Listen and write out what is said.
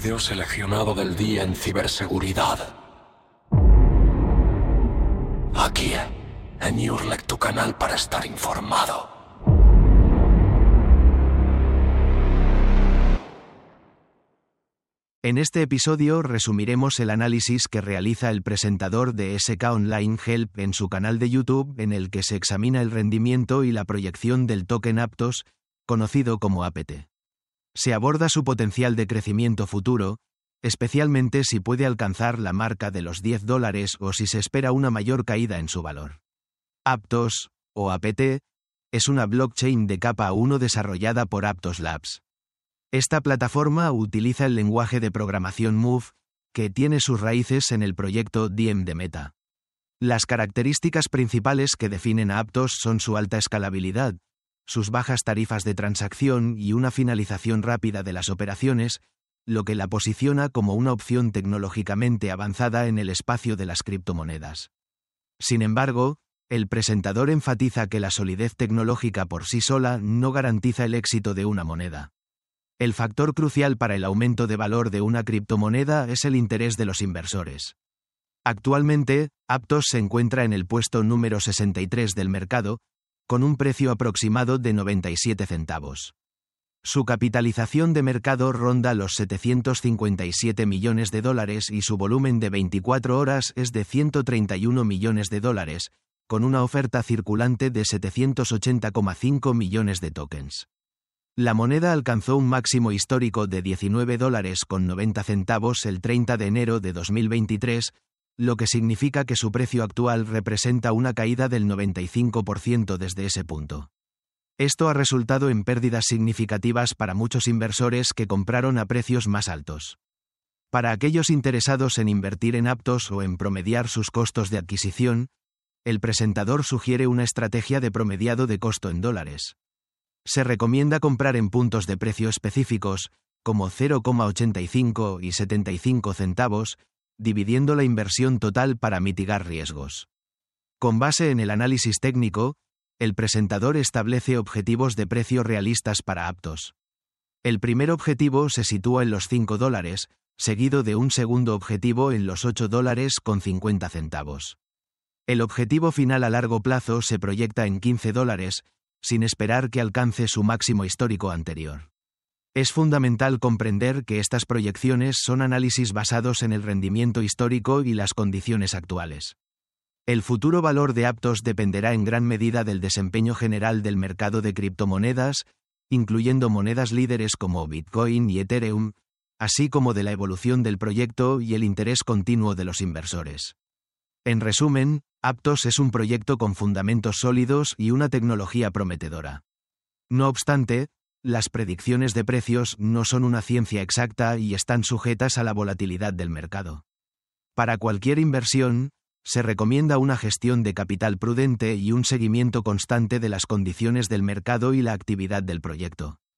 video seleccionado del día en ciberseguridad. Aquí, en Urlec, tu canal para estar informado. En este episodio resumiremos el análisis que realiza el presentador de SK Online Help en su canal de YouTube, en el que se examina el rendimiento y la proyección del token Aptos, conocido como APT. Se aborda su potencial de crecimiento futuro, especialmente si puede alcanzar la marca de los $10 o si se espera una mayor caída en su valor. Aptos, o APT, es una blockchain de capa 1 desarrollada por Aptos Labs. Esta plataforma utiliza el lenguaje de programación Move, que tiene sus raíces en el proyecto Diem de Meta. Las características principales que definen a Aptos son su alta escalabilidad, sus bajas tarifas de transacción y una finalización rápida de las operaciones, lo que la posiciona como una opción tecnológicamente avanzada en el espacio de las criptomonedas. Sin embargo, el presentador enfatiza que la solidez tecnológica por sí sola no garantiza el éxito de una moneda. El factor crucial para el aumento de valor de una criptomoneda es el interés de los inversores. Actualmente, Aptos se encuentra en el puesto número 63 del mercado, con un precio aproximado de 97 centavos. Su capitalización de mercado ronda los $757 millones y su volumen de 24 horas es de $131 millones, con una oferta circulante de 780,5 millones de tokens. La moneda alcanzó un máximo histórico de $19,90 el 30 de enero de 2023, lo que significa que su precio actual representa una caída del 95% desde ese punto. Esto ha resultado en pérdidas significativas para muchos inversores que compraron a precios más altos. Para aquellos interesados en invertir en Aptos o en promediar sus costos de adquisición, el presentador sugiere una estrategia de promediado de costo en dólares. Se recomienda comprar en puntos de precio específicos, como 0,85 y 75 centavos, dividiendo la inversión total para mitigar riesgos. Con base en el análisis técnico, el presentador establece objetivos de precio realistas para Aptos. El primer objetivo se sitúa en los $5, seguido de un segundo objetivo en los $8,50. El objetivo final a largo plazo se proyecta en $15, sin esperar que alcance su máximo histórico anterior. Es fundamental comprender que estas proyecciones son análisis basados en el rendimiento histórico y las condiciones actuales. El futuro valor de Aptos dependerá en gran medida del desempeño general del mercado de criptomonedas, incluyendo monedas líderes como Bitcoin y Ethereum, así como de la evolución del proyecto y el interés continuo de los inversores. En resumen, Aptos es un proyecto con fundamentos sólidos y una tecnología prometedora. No obstante, las predicciones de precios no son una ciencia exacta y están sujetas a la volatilidad del mercado. Para cualquier inversión, se recomienda una gestión de capital prudente y un seguimiento constante de las condiciones del mercado y la actividad del proyecto.